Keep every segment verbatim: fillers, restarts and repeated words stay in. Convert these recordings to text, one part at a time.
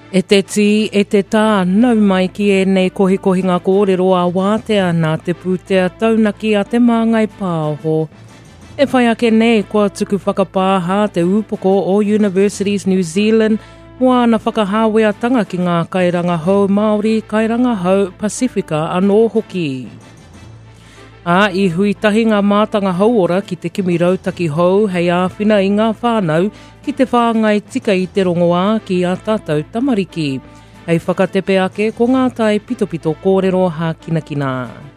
E te ti, e te tā, nau mai ki e nei kohi kohi ngā kōrero a wātea nā te pūtea taunaki a te māngai pāho. E whai ake nei kua tuku whakapāha te upoko o Universities New Zealand mua na whakahāweatanga ki ngā kairanga hau Māori, kairanga hau Pasifika anō hoki. A i hui tahi ngā mātanga hauora ki te kimi rautaki hou hei āwhina i ngā whānau ki te whāngai tika i te rongoā ki a tātou tamariki. Hei whakatepe ake ko ngā tai pitopito kōrero hā kinakina.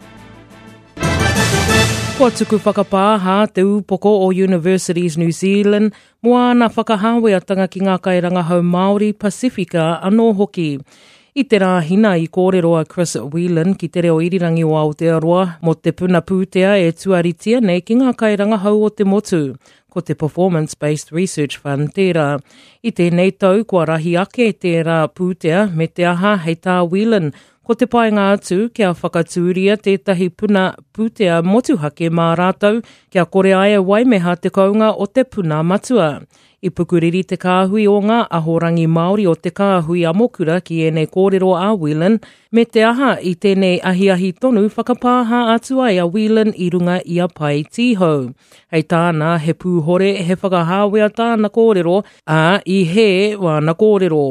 Kua tuku whakapāha te upoko o Universities New Zealand mua na whakahāweatanga ki ngā kairanga hau Māori Pasifika anō hoki. I te rāhina i kōrero a Chris Whelan ki te reo irirangi o Aotearoa mo te puna pūtea e tuaritia nei ki ngā kairanga hau o te motu, ko te Performance-Based Research Fund tērā. I tēnei tau kua rahi ake tērā pūtea me te aha hei tā Whelan, ko te paenga atu kia whakatūria tētahi puna pūtea motuhake mā rātou kia kore aia waimeha te kaunga o te puna matua. I pukuriri te kāhui o ngā ahorangi Māori o te kāhui amokura ki e nei kōrero a Whelan, me te aha i tēnei ahi-ahi tonu whakapāha atu ai a Whelan i runga i a pai tīhau. Hei tāna he pūhore he whakahāwea tāna kōrero a i he wāna kōrero.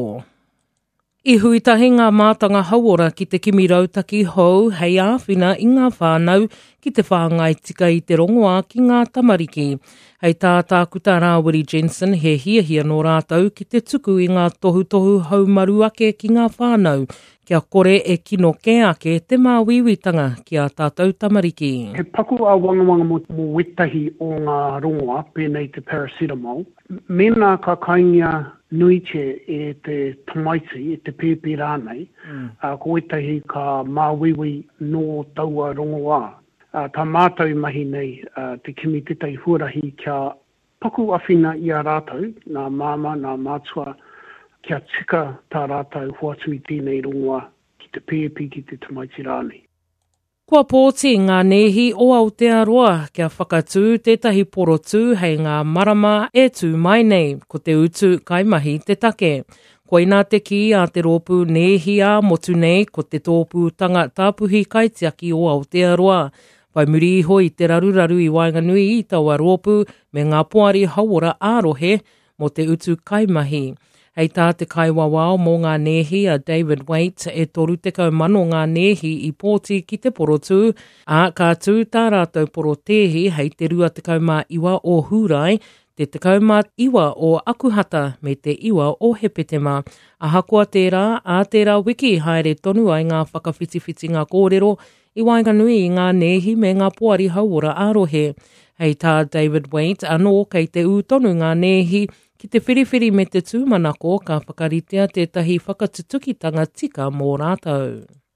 I huitahi ngā mātanga hauora ki te kimi rautaki hou hei āwhina i ngā whānau ki te whāngai tika i te rongoā ki ngā tamariki. Hei tātākuta Rāwiri Jensen he hiahia no rātou ki te tuku i ngā tohu-tohu haumaru ake ki ngā whānau. Kia kore e kino ke ake te māwiwitanga ki a tātou tamariki. He paku a wangawanga mo, mo wetahi o ngā rongoā, pēnei te paracetamol. Mena ka kaingia nuiche e te tamaiti, e te pēpē rānei, mm. uh, ko wetahi ka māwiwi no taua rongoā. Uh, tā mātou mahi nei uh, te kimi tetai huarahi kia paku awhina i a rātou, nā māma, nā mātua, kia tika tā rātou huatu i tēnei rongoā ki te pēpi ki te tamaiti rānei. Kua pōti ngā nehi o Aotearoa kia whakatū tētahi porotu hei ngā marama e tū mai nei ko te utu kaimahi te take. Koina te ki a te rōpū nehi a motu nei ko te tōpū tanga tāpuhi kaitiaki o Aotearoa. Pai muri iho i te raruraru i Wainganui i taua rōpū me ngā poari hauora ārohe mo te utu kaimahi. Hei tā te kaiwawao mō ngā nehi a David Waite e toru te kaumano ngā nehi i pōti ki te porotu, a kā tū tā rātou porotehi hei te rua te kaumā iwa o Hurai, te te kaumā iwa o Akuhata me te iwa o Hepetema. Aha kua tērā, a tērā wiki haere tonu ai ngā whakawhitiwhiti ngā kōrero i Wainganui i ngā nehi me ngā poari hauora ārohe. Hei tā David Waite anō kei te ūtonu ngā nehi ki te whiriwhiri me te tūmanako ka whakaritea tētahi whakatutukitanga tika mō rātou.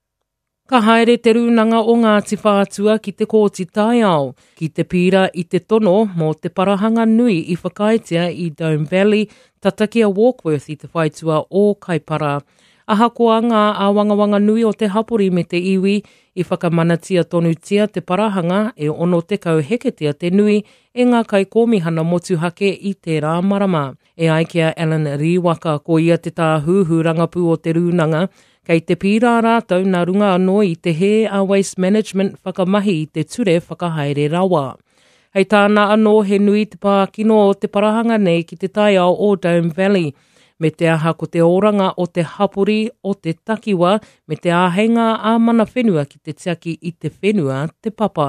Ka haere te rūnanga o ngā tiwhātua ki te kōti taiao, ki te pira i te tono mō te parahanga nui i whakaitea i Dome Valley, tatakia Warkworth i te whaitua o Kaipara. Aha koa ngā āwangawanga nui o te hapori me te iwi i whakamanatia tonutia te parahanga e ono te kau heketia te nui e ngā kai komihana motuhake i te rā marama. E aikia Alan Riwaka ko ia te tā huhu rangapū o te rūnanga, kei te pira rātou nā runga anō i te he a Waste Management whakamahi i te ture whakahaere rawa. Hei tāna anō he nui te pākino o te parahanga nei ki te taiao o Dome Valley, me te aha ko te oranga o te hapori o te takiwa, me te āhenga a mana whenua ki te tiaki i te whenua te papa.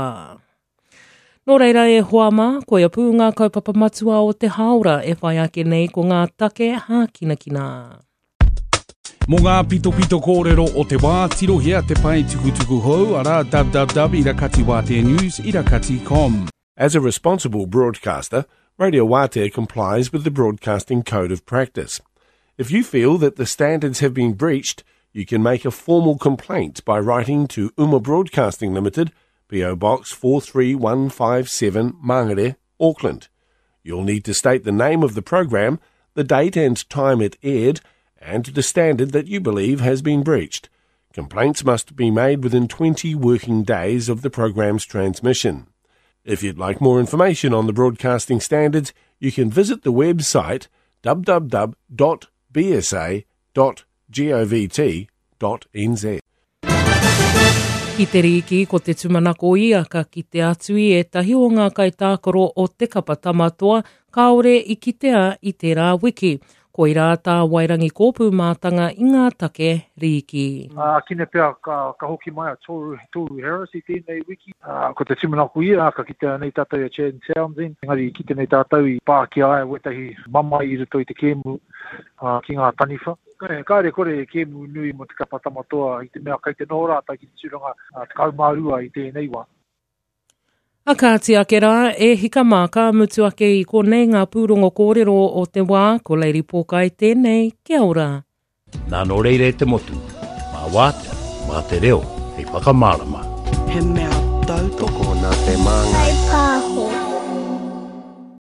Nō reira e hoama, ko ia pū ngā kaupapa matua o te haora e whai ake nei ko ngā take hā kinakina. Mō ngā pito pito kōrero o te wā, tirohia te pai tukutuku hou, ara www i rakati Wātea News i rakati dot com. As a responsible broadcaster, Radio Wātea complies with the Broadcasting Code of Practice. If you feel that the standards have been breached, you can make a formal complaint by writing to Uma Broadcasting Limited, P O Box four three one five seven, Mangere, Auckland. You'll need to state the name of the program, the date and time it aired, and the standard that you believe has been breached. Complaints must be made within twenty working days of the program's transmission. If you'd like more information on the broadcasting standards, you can visit the website w w w dot b s a dot govt dot n z. Ki te riki ko te tumanako ia ka ki te atui e tahi o ngā kaitākaro o te kapa tamatoa, kaore i kitea i te rā wiki. Ko i rā tā wairangi kōpū mātanga i ngā take riki. Uh, kine pēr ka, ka hoki mai a Toru, Toru Harris i tēnei wiki. Uh, ko te tumanako ia ka ki te nei tātou i a Chad Townsend. Ngari ki te nei tātou i Pāki ai wetahi mamai i ruto i te kēmu uh, ki ngā taniwha. Kāre kore e kēmu nui mo te kapa tamatoa i te mea kai te nōra tai ki te suranga uh, te kaumārua i tēnei wā. A kāti ake rā, e hika māka mutu ake i konei ngā pūrongo kōrero o te wā, ko Leiri Pōkai tēnei, kia ora. Nā no reire te motu, mā wātea, mā te reo, hei whakamārama. He mea tau toko nā te manga